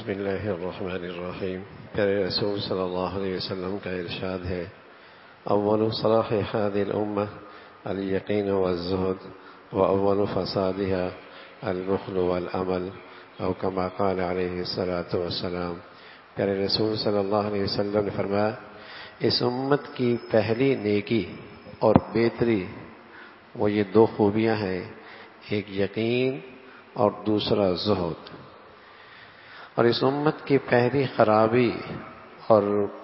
بسم اللہ الرحمن الرحیم۔ پیارے رسول صلی اللہ علیہ وسلم کا ارشاد ہے، اول صلاح هذه الامہ الیقین والزہد واول فسادها البخل والعمل او کما قال علیہ الصلاۃ والسلام۔ پیارے رسول صلی اللہ علیہ وسلم نے فرمایا، اس امت کی پہلی نیکی اور بہتری وہ یہ دو خوبیاں ہیں، ایک یقین اور دوسرا زہد۔ اور اس امت کی پہلی خرابی اور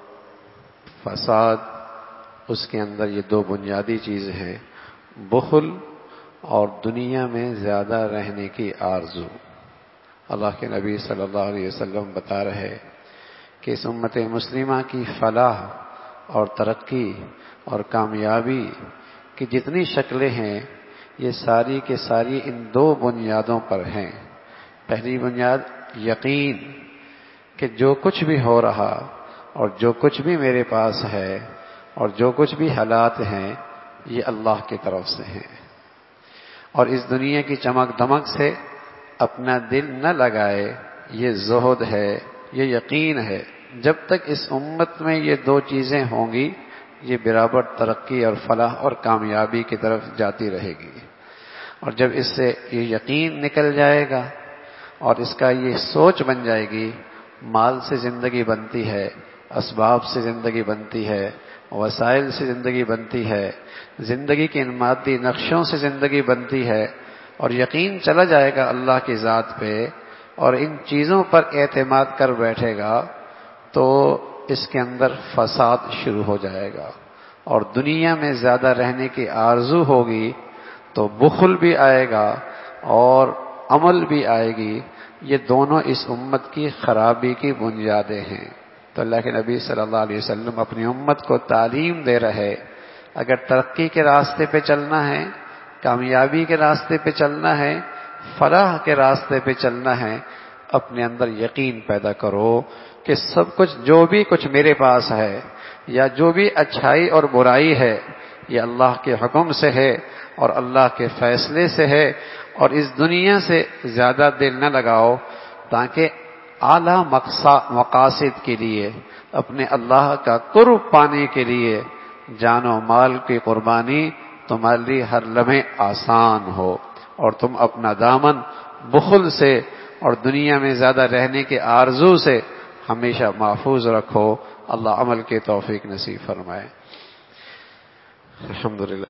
فساد، اس کے اندر یہ دو بنیادی چیزیں ہیں، بخل اور دنیا میں زیادہ رہنے کی آرزو۔ اللہ کے نبی صلی اللہ علیہ وسلم بتا رہے کہ اس امت مسلمہ کی فلاح اور ترقی اور کامیابی کی جتنی شکلیں ہیں، یہ ساری کے ساری ان دو بنیادوں پر ہیں۔ پہلی بنیاد یقین کہ جو کچھ بھی ہو رہا اور جو کچھ بھی میرے پاس ہے اور جو کچھ بھی حالات ہیں، یہ اللہ کی طرف سے ہیں۔ اور اس دنیا کی چمک دمک سے اپنا دل نہ لگائے، یہ زہد ہے، یہ یقین ہے۔ جب تک اس امت میں یہ دو چیزیں ہوں گی، یہ برابر ترقی اور فلاح اور کامیابی کی طرف جاتی رہے گی۔ اور جب اس سے یہ یقین نکل جائے گا اور اس کا یہ سوچ بن جائے گی، مال سے زندگی بنتی ہے، اسباب سے زندگی بنتی ہے، وسائل سے زندگی بنتی ہے، زندگی کے ان مادی نقشوں سے زندگی بنتی ہے، اور یقین چلا جائے گا اللہ کی ذات پہ اور ان چیزوں پر اعتماد کر بیٹھے گا، تو اس کے اندر فساد شروع ہو جائے گا اور دنیا میں زیادہ رہنے کی آرزو ہوگی، تو بخل بھی آئے گا اور عمل بھی آئے گی۔ یہ دونوں اس امت کی خرابی کی بنیادیں ہیں۔ تو اللہ کے نبی صلی اللہ علیہ وسلم اپنی امت کو تعلیم دے رہے، اگر ترقی کے راستے پہ چلنا ہے، کامیابی کے راستے پہ چلنا ہے، فلاح کے راستے پہ چلنا ہے، اپنے اندر یقین پیدا کرو کہ سب کچھ جو بھی کچھ میرے پاس ہے یا جو بھی اچھائی اور برائی ہے، یہ اللہ کے حکم سے ہے اور اللہ کے فیصلے سے ہے، اور اس دنیا سے زیادہ دل نہ لگاؤ، تاکہ اعلیٰ مقاصد کے لیے، اپنے اللہ کا قرب پانے کے لیے جان و مال کی قربانی تمہارے لیے ہر لمحے آسان ہو، اور تم اپنا دامن بخل سے اور دنیا میں زیادہ رہنے کے آرزو سے ہمیشہ محفوظ رکھو۔ اللہ عمل کے توفیق نصیب فرمائے۔ الحمدللہ۔